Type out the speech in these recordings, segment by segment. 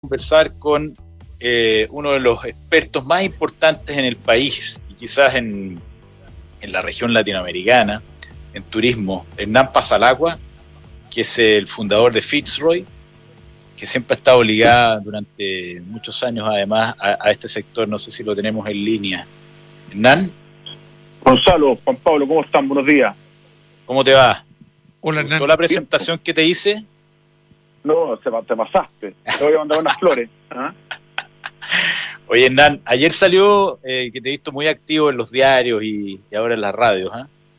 Conversar con uno de los expertos más importantes en el país y quizás en la región latinoamericana, en turismo, Hernán Pasalacqua, que es el fundador de Fitzroy, que siempre ha estado ligada durante muchos años además a este sector. No sé si lo tenemos en línea. Hernán. Gonzalo, Juan Pablo, ¿cómo están? Buenos días. ¿Cómo te va? Hola, Hernán. ¿Toda la presentación que te hice? No, te pasaste. Te voy a mandar unas flores. ¿Ah? Oye, Hernán, ayer salió, que te he visto muy activo en los diarios y ahora en las radios,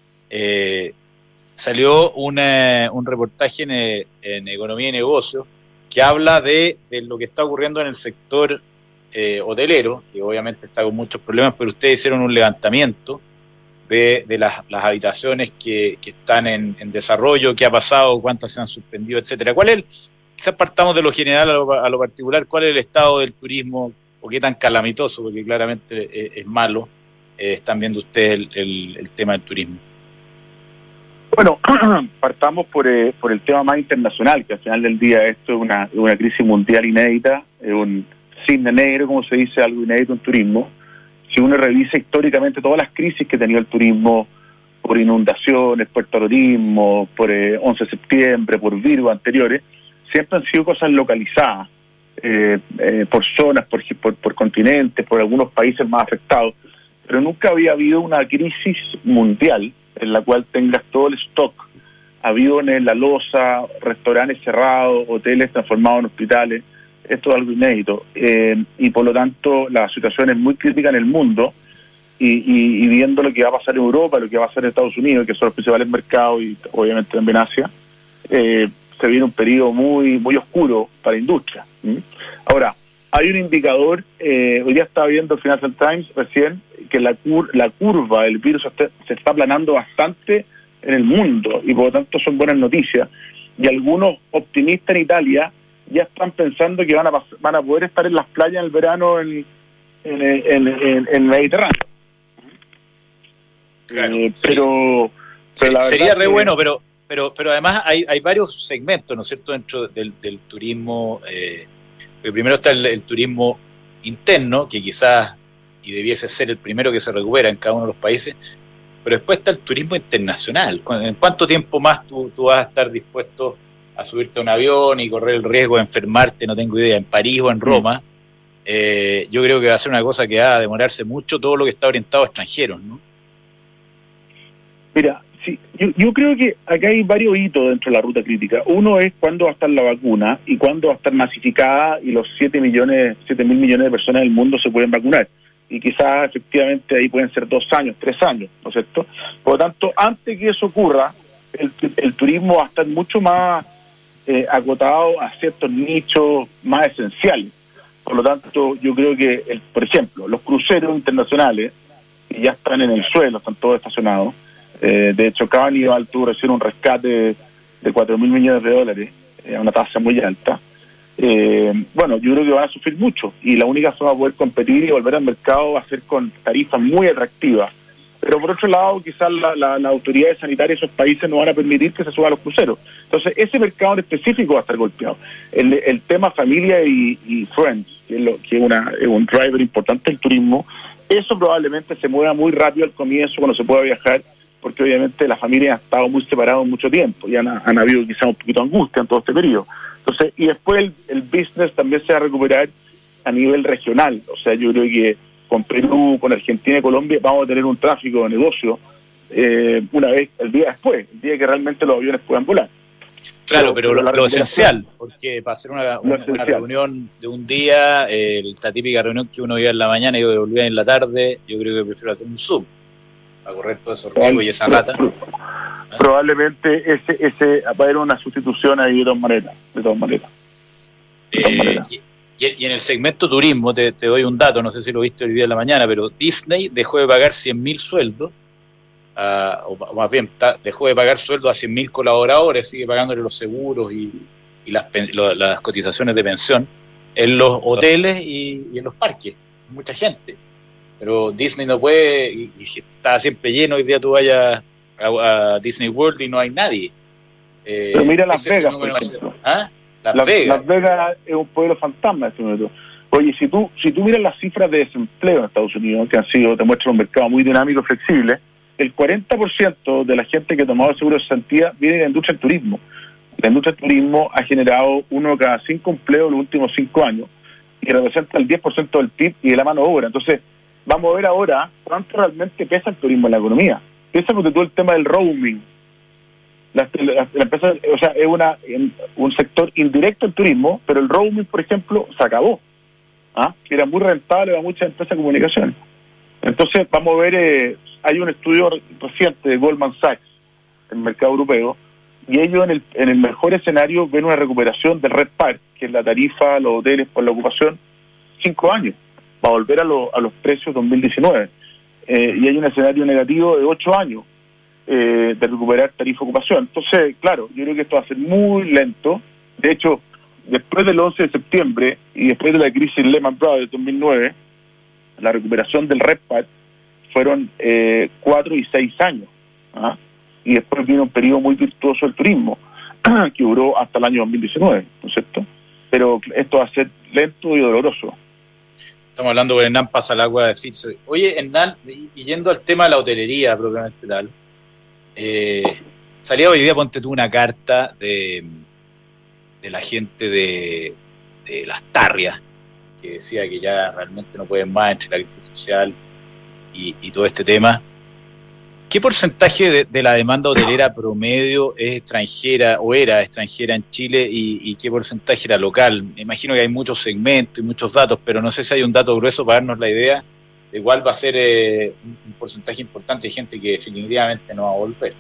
salió un reportaje en Economía y Negocios que habla de lo que está ocurriendo en el sector hotelero, que obviamente está con muchos problemas, pero ustedes hicieron un levantamiento de las habitaciones que están en desarrollo, qué ha pasado, cuántas se han suspendido, etcétera. Quizás partamos de lo general a lo particular, ¿cuál es el estado del turismo o qué tan calamitoso, porque claramente es malo, están viendo ustedes el tema del turismo? Bueno, partamos por el tema más internacional, que al final del día esto es una crisis mundial inédita, es un cisne negro, como se dice, algo inédito en turismo. Si uno revisa históricamente todas las crisis que ha tenido el turismo, por inundaciones, por terrorismo, por 11 de septiembre, por virus anteriores, siempre han sido cosas localizadas, por zonas, por continentes, por algunos países más afectados, pero nunca había habido una crisis mundial en la cual tengas todo el stock, aviones, la loza, restaurantes cerrados, hoteles transformados en hospitales. Esto es algo inédito, y por lo tanto la situación es muy crítica en el mundo, y viendo lo que va a pasar en Europa, lo que va a pasar en Estados Unidos, que son los principales mercados, y obviamente también Asia, se viene un periodo muy muy oscuro para la industria. Ahora, hay un indicador, hoy día estaba viendo el Financial Times recién, que la curva del virus se está aplanando bastante en el mundo, y por lo tanto son buenas noticias, y algunos optimistas en Italia ya están pensando que van a poder estar en las playas en el verano en el Mediterráneo. Claro, pero la sería re que, bueno, pero además hay varios segmentos, ¿no es cierto?, dentro del turismo. Primero está el turismo interno, que quizás y debiese ser el primero que se recupera en cada uno de los países, pero después está el turismo internacional. ¿En cuánto tiempo más tú vas a estar dispuesto a subirte a un avión y correr el riesgo de enfermarte, no tengo idea, en París o en Roma? Yo creo que va a ser una cosa que va a demorarse mucho, todo lo que está orientado a extranjeros, ¿no? Mira, sí, yo creo que acá hay varios hitos dentro de la ruta crítica. Uno es cuándo va a estar la vacuna y cuándo va a estar masificada y los 7 mil millones de personas del mundo se pueden vacunar. Y quizás efectivamente ahí pueden ser 2 años, 3 años, ¿no es cierto? Por lo tanto, antes que eso ocurra, el turismo va a estar mucho más acotado a ciertos nichos más esenciales. Por lo tanto, yo creo que, por ejemplo, los cruceros internacionales, que ya están en el suelo, están todos estacionados. De hecho, Carnival tuvo recién un rescate de 4 mil millones de dólares, a una tasa muy alta. Bueno, yo creo que van a sufrir mucho, y la única forma de poder competir y volver al mercado va a ser con tarifas muy atractivas. Pero por otro lado, quizás las autoridades sanitarias de esos países no van a permitir que se suban los cruceros. Entonces, ese mercado en específico va a estar golpeado. El tema familia y friends, que es un driver importante del turismo, eso probablemente se mueva muy rápido al comienzo cuando se pueda viajar, porque obviamente las familias han estado muy separadas mucho tiempo y han habido quizás un poquito de angustia en todo este periodo. Entonces, y después el business también se va a recuperar a nivel regional. O sea, yo creo que con Perú, con Argentina y Colombia vamos a tener un tráfico de negocio una vez, el día después, el día que realmente los aviones puedan volar. Claro, pero lo esencial, porque para hacer una reunión de un día, esta típica reunión que uno iba en la mañana y volvía en la tarde, yo creo que prefiero hacer un Zoom para correr todo esos riesgos y esa lata. Probablemente ese va a haber una sustitución ahí de todas maneras. Y en el segmento turismo, te doy un dato, no sé si lo viste hoy día en la mañana, pero Disney dejó de pagar 100.000 sueldos, o más bien dejó de pagar sueldos a 100.000 colaboradores, sigue pagándole los seguros y las cotizaciones de pensión en los hoteles y en los parques, mucha gente. Pero Disney no puede, y está siempre lleno. Hoy día tú vayas a Disney World y no hay nadie. Pero mira Las Vegas, por ejemplo. Las Vegas es un pueblo fantasma en este momento. Oye, si tú miras las cifras de desempleo en Estados Unidos, que te muestran un mercado muy dinámico y flexible, el 40% de la gente que ha tomado el seguro de cesantía viene de la industria del turismo. La industria del turismo ha generado 1 de cada 5 empleos en los últimos 5 años y representa el 10% del PIB y de la mano de obra. Entonces, vamos a ver ahora cuánto realmente pesa el turismo en la economía. Piensa porque todo el tema del roaming. La empresa, o sea, es un sector indirecto el turismo, pero el roaming, por ejemplo, se acabó. Era muy rentable para muchas empresas de comunicación. Entonces, vamos a ver, hay un estudio reciente de Goldman Sachs, en el mercado europeo, y ellos en el mejor escenario ven una recuperación del RevPAR, que es la tarifa, los hoteles por la ocupación, 5 años, para volver a los precios 2019. Y hay un escenario negativo de 8 años de recuperar tarifa ocupación. Entonces, claro, yo creo que esto va a ser muy lento. De hecho, después del 11 de septiembre y después de la crisis Lehman Brothers de 2009, la recuperación del RevPAR fueron 4 y 6 años. Y después vino un periodo muy virtuoso del turismo, que duró hasta el año 2019, ¿no es cierto? Pero esto va a ser lento y doloroso. Estamos hablando con Hernán Pasalagua de Fitch. Oye, Hernán, y yendo al tema de la hotelería propiamente tal, salía hoy día, ponte tú, una carta de la gente de Las Tarrias, que decía que ya realmente no pueden más entre la crisis social y todo este tema. ¿Qué porcentaje de la demanda hotelera promedio es extranjera o era extranjera en Chile y qué porcentaje era local? Me imagino que hay muchos segmentos y muchos datos, pero no sé si hay un dato grueso para darnos la idea de cuál va a ser un porcentaje importante de gente que definitivamente no va a volver.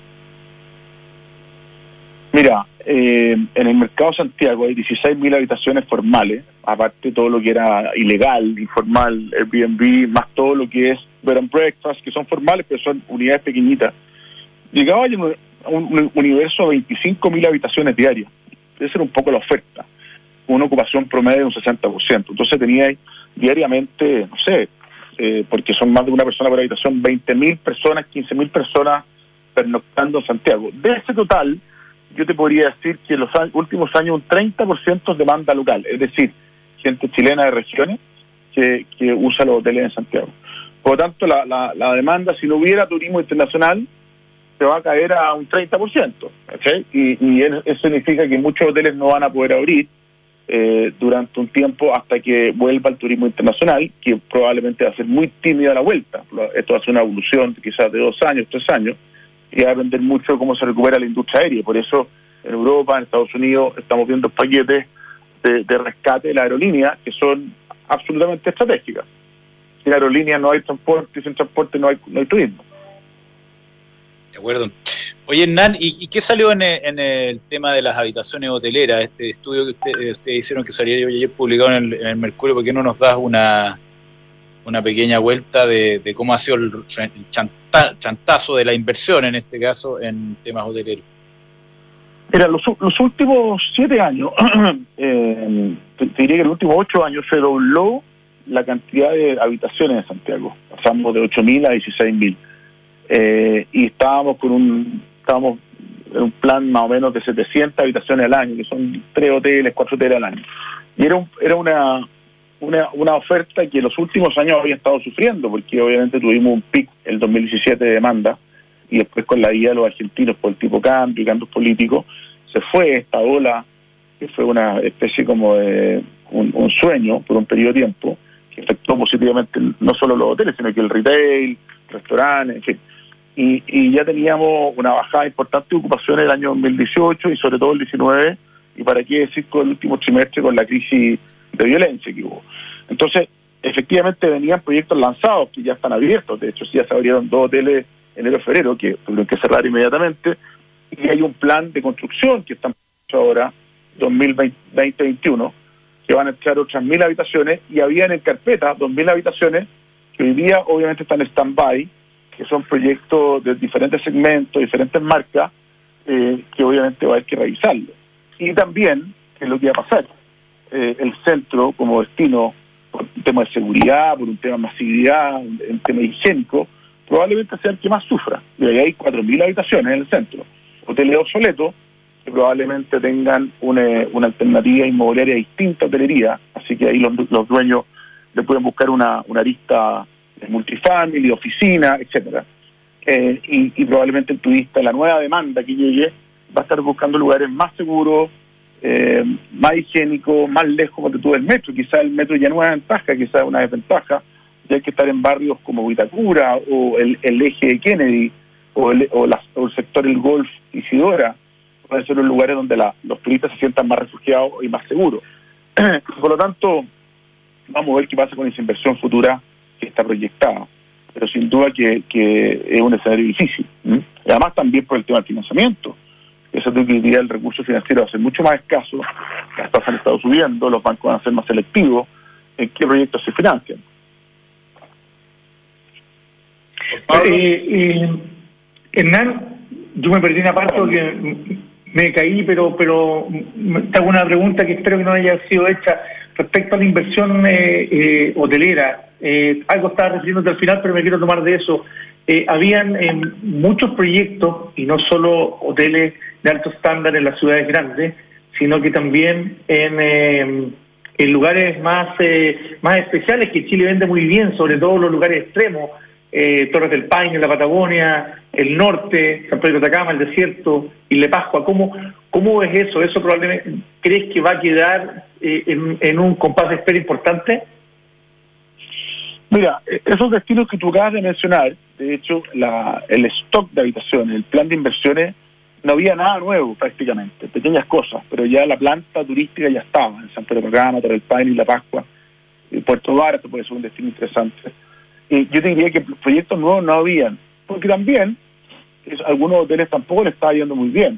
Mira, en el mercado de Santiago hay 16.000 habitaciones formales, aparte de todo lo que era ilegal, informal, Airbnb, más todo lo que es bed and breakfast, que son formales, pero son unidades pequeñitas. Llegaba a un universo de 25.000 habitaciones diarias. Esa era un poco la oferta, una ocupación promedio de un 60%. Entonces tenía diariamente, no sé, porque son más de una persona por habitación, 20.000 personas, 15.000 personas pernoctando en Santiago. De ese total, yo te podría decir que en los últimos años un 30% es demanda local, es decir, gente chilena de regiones que usa los hoteles en Santiago. Por lo tanto, la demanda, si no hubiera turismo internacional, se va a caer a un 30%, ¿okay? Y eso significa que muchos hoteles no van a poder abrir durante un tiempo hasta que vuelva el turismo internacional, que probablemente va a ser muy tímida la vuelta. Esto va a ser una evolución quizás de 2 años, 3 años, y va a depender mucho de cómo se recupera la industria aérea. Por eso en Europa, en Estados Unidos, estamos viendo paquetes de rescate de la aerolínea que son absolutamente estratégicas. Sin aerolínea no hay transporte, y sin transporte no hay turismo. De acuerdo. Oye, Hernán, ¿y qué salió en el tema de las habitaciones hoteleras? Este estudio que ustedes hicieron, que salió ayer publicado en el Mercurio, ¿por qué no nos das una pequeña vuelta de cómo ha sido el chantazo de la inversión, en este caso, en temas hoteleros? Mira, los últimos 7 años, te diría que en los últimos 8 años se dobló la cantidad de habitaciones en Santiago. Pasamos de 8.000 a 16.000. Y estábamos en un plan más o menos de 700 habitaciones al año, que son 3 hoteles, 4 hoteles al año. Y era una oferta que en los últimos años había estado sufriendo, porque obviamente tuvimos un pic el 2017 de demanda, y después con la ida de los argentinos por el tipo cambio y cambios políticos, se fue esta ola, que fue una especie como de un sueño por un periodo de tiempo, que afectó positivamente no solo los hoteles, sino que el retail, restaurantes, en fin. Y ya teníamos una bajada importante de ocupación en el año 2018 y sobre todo el 19, y para qué decir con el último trimestre con la crisis de violencia que hubo. Entonces, efectivamente venían proyectos lanzados que ya están abiertos. De hecho, sí, ya se abrieron 2 hoteles en enero-febrero que tuvieron que cerrar inmediatamente, y hay un plan de construcción que están ahora 2020-2021, que van a entrar otras 1.000 habitaciones, y habían en carpeta 2.000 habitaciones que hoy día obviamente están en stand-by, que son proyectos de diferentes segmentos, diferentes marcas, que obviamente va a haber que revisarlo. Y también, ¿qué es lo que va a pasar? El centro como destino, por un tema de seguridad, por un tema de masividad, un tema higiénico, probablemente sea el que más sufra. Y ahí hay 4.000 habitaciones en el centro. Hoteles obsoletos que probablemente tengan una alternativa inmobiliaria distinta a hotelería, así que ahí los dueños le pueden buscar una arista de multifamily, oficina, etcétera. Y probablemente el turista, la nueva demanda que llegue, va a estar buscando lugares más seguros, más higiénicos, más lejos del metro. Quizás el metro ya no es una ventaja, quizás es una desventaja, ya hay que estar en barrios como Vitacura o el eje de Kennedy o el sector El Golf Isidora. Pueden ser los lugares donde los turistas se sientan más refugiados y más seguros. Por lo tanto, vamos a ver qué pasa con esa inversión futura que está proyectada. Pero sin duda que es un escenario difícil. Y además también por el tema del financiamiento. Esa utilidad del recurso financiero va a ser mucho más escaso, las tasas han estado subiendo, los bancos van a ser más selectivos en qué proyectos se financian. Hernán, yo me perdí una parte porque me caí, pero te hago una pregunta que espero que no haya sido hecha respecto a la inversión hotelera. Algo estaba refiriéndote al final, pero me quiero tomar de eso. Habían muchos proyectos, y no solo hoteles de alto estándar en las ciudades grandes, sino que también en lugares más especiales que Chile vende muy bien, sobre todo los lugares extremos, Torres del Paine, la Patagonia, el norte, San Pedro de Atacama, el desierto, Isla Pascua. ¿Cómo ves eso? ¿Eso probablemente crees que va a quedar en un compás de espera importante? Mira, esos destinos que tú acabas de mencionar, de hecho, el stock de habitaciones, el plan de inversiones, no había nada nuevo prácticamente, pequeñas cosas, pero ya la planta turística ya estaba en San Pedro de Atacama, Torres del Paine, Isla Pascua, Puerto Varas puede ser un destino interesante. Yo te diría que proyectos nuevos no habían, porque también algunos hoteles tampoco le está yendo muy bien.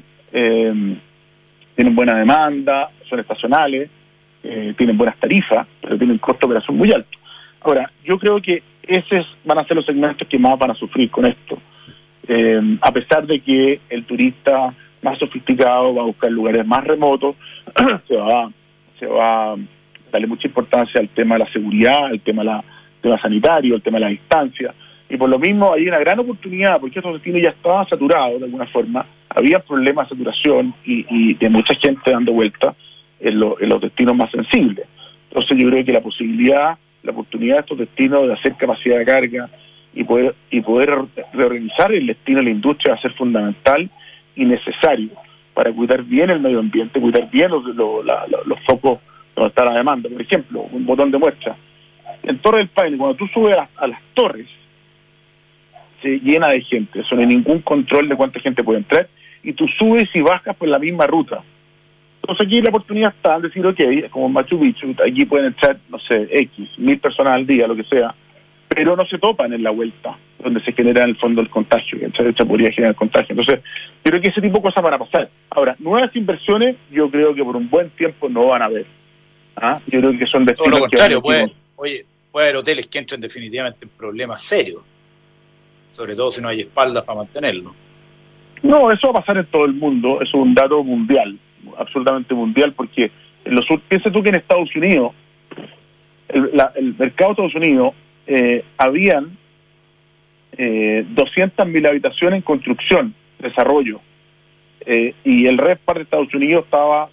Tienen buena demanda, son estacionales, tienen buenas tarifas, pero tienen costo de operación muy alto. Ahora, yo creo que esos van a ser los segmentos que más van a sufrir con esto. A pesar de que el turista más sofisticado va a buscar lugares más remotos, se va a darle mucha importancia al tema de la seguridad, al tema sanitario, al tema de la distancia. Y por lo mismo hay una gran oportunidad, porque estos destinos ya estaban saturados de alguna forma, había problemas de saturación y de mucha gente dando vuelta en los destinos más sensibles. Entonces yo creo que la oportunidad de estos destinos de hacer capacidad de carga y poder reorganizar el destino de la industria va a ser fundamental y necesario para cuidar bien el medio ambiente, cuidar bien los focos donde está la demanda. Por ejemplo, un botón de muestra. En Torre del Paine, cuando tú subes a las torres, se llena de gente, eso no hay ningún control de cuánta gente puede entrar, y tú subes y bajas por la misma ruta. Entonces aquí la oportunidad está en decir, ok, como en Machu Picchu, aquí pueden entrar, no sé, 1000 personas al día, lo que sea, pero no se topan en la vuelta, donde se genera en el fondo el contagio, que esta podría generar contagio. Entonces, yo creo que ese tipo de cosas van a pasar. Ahora, nuevas inversiones, yo creo que por un buen tiempo no van a haber. Yo creo que son destinos. Todo lo contrario, puede haber hoteles que entren definitivamente en problemas serios, sobre todo si no hay espaldas para mantenerlo. No, eso va a pasar en todo el mundo, eso es un dato mundial, absolutamente mundial, porque piensa tú que en Estados Unidos, el mercado de Estados Unidos, habían 200.000 habitaciones en construcción, desarrollo, y el RevPAR de Estados Unidos estaba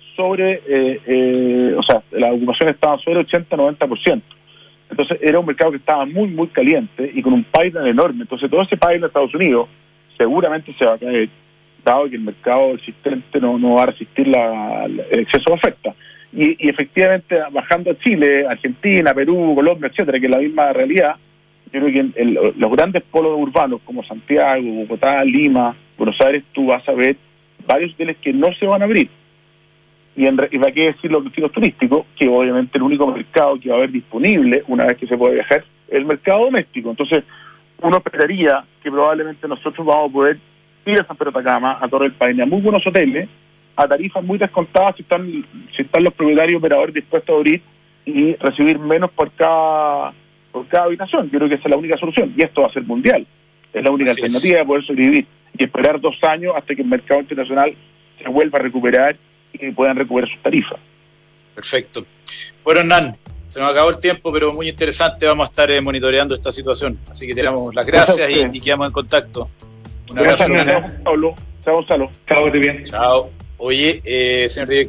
la ocupación estaba sobre 80-90%. Entonces era un mercado que estaba muy, muy caliente y con un pipeline enorme. Entonces todo ese pipeline de Estados Unidos seguramente se va a caer, dado que el mercado existente no va a resistir el exceso de oferta. Y efectivamente, bajando a Chile, Argentina, Perú, Colombia, etcétera, que es la misma realidad, yo creo que los grandes polos urbanos como Santiago, Bogotá, Lima, Buenos Aires, tú vas a ver varios hoteles que no se van a abrir. Y va qué decir los destinos turísticos, que obviamente el único mercado que va a haber disponible una vez que se puede viajar es el mercado doméstico. Entonces, uno esperaría que probablemente nosotros vamos a poder ir a San Pedro de Atacama, a Torre del Paine, a muy buenos hoteles, a tarifas muy descontadas si están los propietarios operadores dispuestos a abrir y recibir menos por cada habitación. Yo creo que esa es la única solución, y esto va a ser mundial. Es la única alternativa de poder sobrevivir y esperar 2 años hasta que el mercado internacional se vuelva a recuperar y puedan recuperar sus tarifas. Perfecto. Bueno, Hernán, se nos acabó el tiempo, pero muy interesante. Vamos a estar monitoreando esta situación. Así que te damos las gracias y quedamos en contacto. Un abrazo. Chao, Gonzalo. Chao, que esté bien. Chao. Oye, señor director.